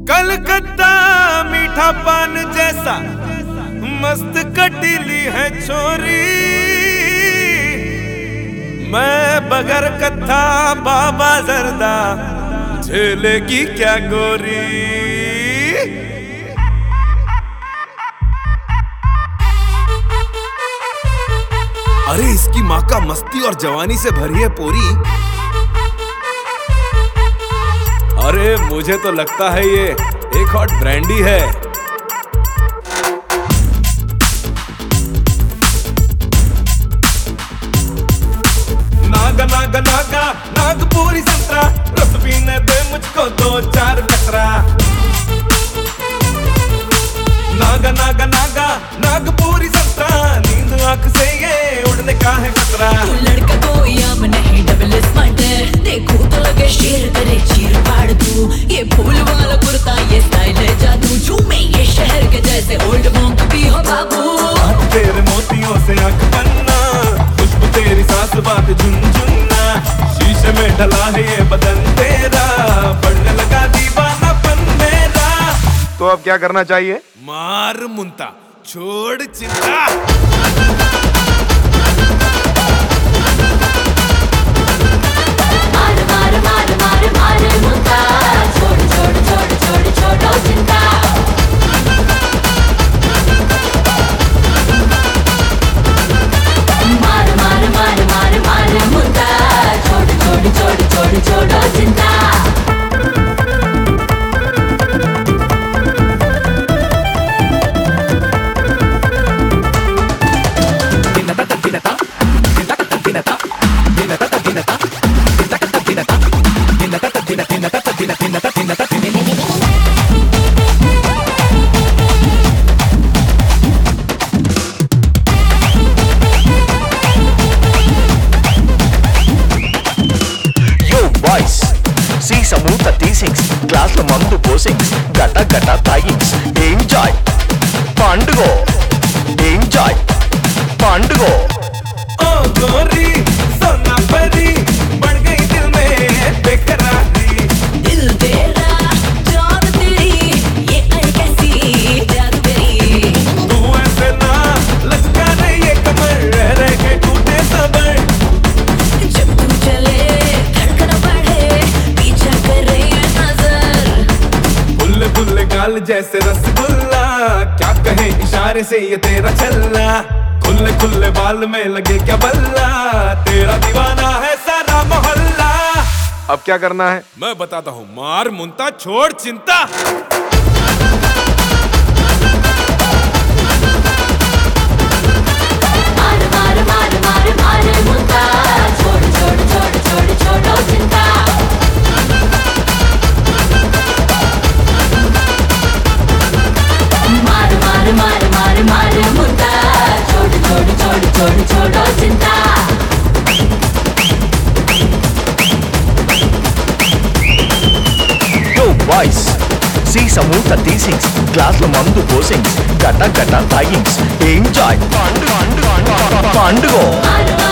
कलकत्ता मीठा पान जैसा मस्त कटीली है छोरी। मैं बगर कत्था बाबा जरदा झेलेगी क्या गोरी। अरे इसकी माँ का मस्ती और जवानी से भरी है पोरी। अरे मुझे तो लगता है ये एक हॉट ब्रांडी है। नागा नागा नागा नागपुरी संतरा, रस पीने दे मुझको 2-4 कतरा। नागा नागा नागा नागपुरी संतरा, नींद आंख से ये उड़ने का है खतरा। तू लड़का कोई आम नहीं, डबल स्मार्ट है। देखो तो लगे शेर करे चीर फाड़ तू। ये फूल वाला कुर्ता ये स्टाइल है जादू। झूमे ये शहर के जैसे ओल्ड मॉन्क भी हो बाबू। हाथ तेरे मोतियों से आंख बनना, खुशबू तेरी सांस बात झुनझुनना। शीशे में ढला है ये बदन तेरा, बढ़ने लगा दीवानापन मेरा। तो अब क्या करना चाहिए? मार मुंता छोड़ चिंता। मार मार मार मार मार मुंता, छोड़ छोड़ छोड़ छोड़ छोड़ो चिंता। मार मार मार मार मार मुंता, छोड़ छोड़ छोड़ छोड़ छोड़ो चिंता। Smooth teasings, glass lo mandu posings, gata gata taggings, enjoy, pandugo, enjoy, pandugo. ओ गोरी सोना परी, बढ़ गई दिल में बेकरारी। दिल तेरा जान तेरी, ये आई कैसी जादूगरी। तू ऐसे ना लचका रही है कमर, रह के टूटे सबर। जब तू चले धड़कन बढ़े, पीछा कर रही है नजर। बुल्ले बुल्ले गाल जैसे रसगुल्ला, क्या कहे इशारे से ये तेरा छल्ला। खुले खुले बाल में लगे क्या बल्ला, तेरा दीवाना है सारा मोहल्ला। अब क्या करना है? मैं बताता हूँ, मार मुंता छोड़ चिंता। मार मार मार मार मार मुंता, छोड़ छोड़ छोड़ छोड़ छोड़ो चिंता। मार मार मार मार मार मुंता, छोड़ छोड़ छोड़ छोड़ छोड़ो चिंता। Yo boys, see smooth teasings, glass lo mandu posings, gata gata taggings, enjoy, pandugo. मार